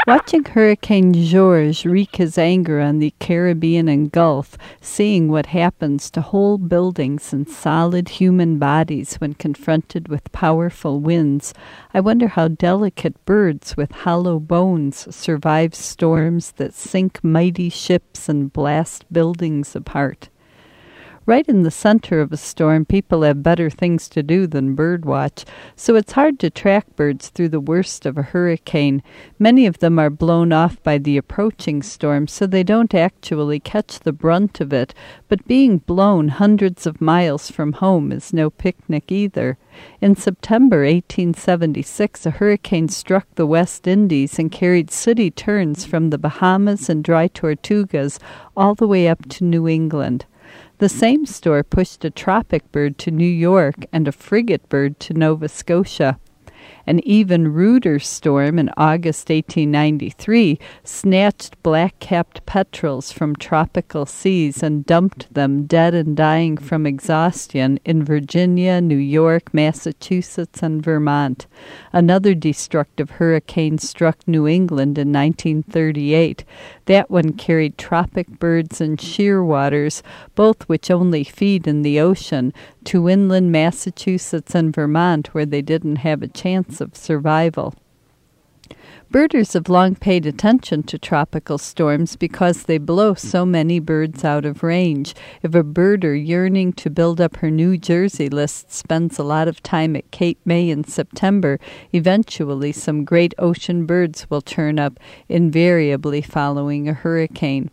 Watching Hurricane George wreak his anger on the Caribbean and Gulf, seeing what happens to whole buildings and solid human bodies when confronted with powerful winds, I wonder how delicate birds with hollow bones survive storms that sink mighty ships and blast buildings apart. Right in the center of a storm, people have better things to do than birdwatch, so it's hard to track birds through the worst of a hurricane. Many of them are blown off by the approaching storm, so they don't actually catch the brunt of it, but being blown hundreds of miles from home is no picnic either. In September 1876, a hurricane struck the West Indies and carried sooty terns from the Bahamas and dry tortugas all the way up to New England. The same storm pushed a tropic bird to New York and a frigate bird to Nova Scotia. An even ruder storm in August 1893 snatched black-capped petrels from tropical seas and dumped them dead and dying from exhaustion in Virginia, New York, Massachusetts, and Vermont. Another destructive hurricane struck New England in 1938. That one carried tropic birds and shearwaters, both which only feed in the ocean, to inland Massachusetts and Vermont, where they didn't have a chance of survival. Birders have long paid attention to tropical storms because they blow so many birds out of range. If a birder yearning to build up her New Jersey list spends a lot of time at Cape May in September, eventually some great ocean birds will turn up, invariably following a hurricane.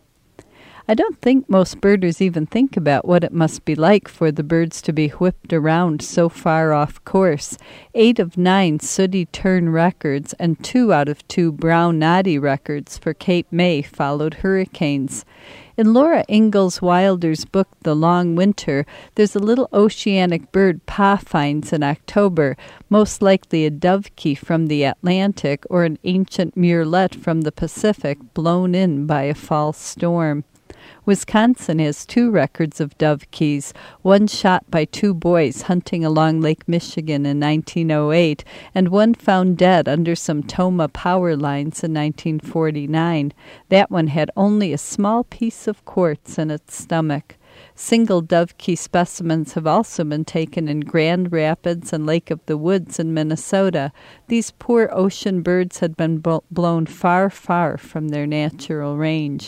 I don't think most birders even think about what it must be like for the birds to be whipped around so far off course. 8 of 9 sooty tern records and 2 out of 2 brown noddy records for Cape May followed hurricanes. In Laura Ingalls Wilder's book, The Long Winter, there's a little oceanic bird Pa finds in October, most likely a dovekie from the Atlantic or an ancient murrelet from the Pacific blown in by a fall storm. Wisconsin has 2 records of dovekies, one shot by 2 boys hunting along Lake Michigan in 1908, and one found dead under some Toma power lines in 1949. That one had only a small piece of quartz in its stomach. Single dovekie specimens have also been taken in Grand Rapids and Lake of the Woods in Minnesota. These poor ocean birds had been blown far, far from their natural range.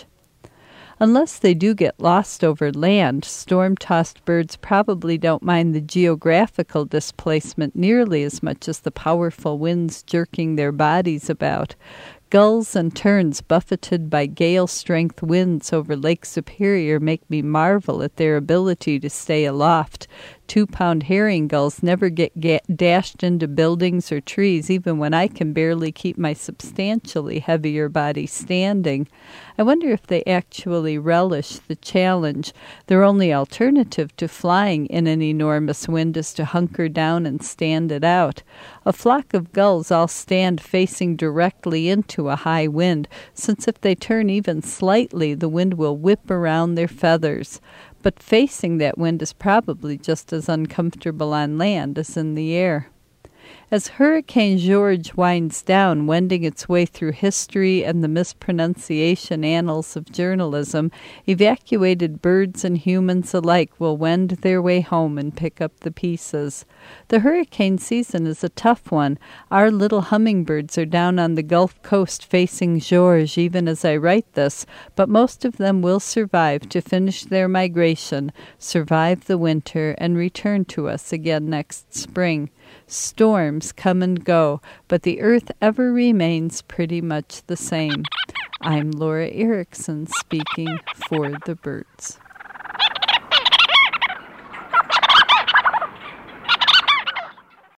Unless they do get lost over land, storm-tossed birds probably don't mind the geographical displacement nearly as much as the powerful winds jerking their bodies about. Gulls and terns buffeted by gale-strength winds over Lake Superior make me marvel at their ability to stay aloft. 2-pound herring gulls never get dashed into buildings or trees, even when I can barely keep my substantially heavier body standing. I wonder if they actually relish the challenge. Their only alternative to flying in an enormous wind is to hunker down and stand it out. A flock of gulls all stand facing directly into a high wind, since if they turn even slightly, the wind will whip around their feathers. But facing that wind is probably just as uncomfortable on land as in the air. As Hurricane George winds down, wending its way through history and the mispronunciation annals of journalism, evacuated birds and humans alike will wend their way home and pick up the pieces. The hurricane season is a tough one. Our little hummingbirds are down on the Gulf Coast facing George even as I write this, but most of them will survive to finish their migration, survive the winter, and return to us again next spring. Storms come and go, but the earth ever remains pretty much the same. I'm Laura Erickson speaking for the birds.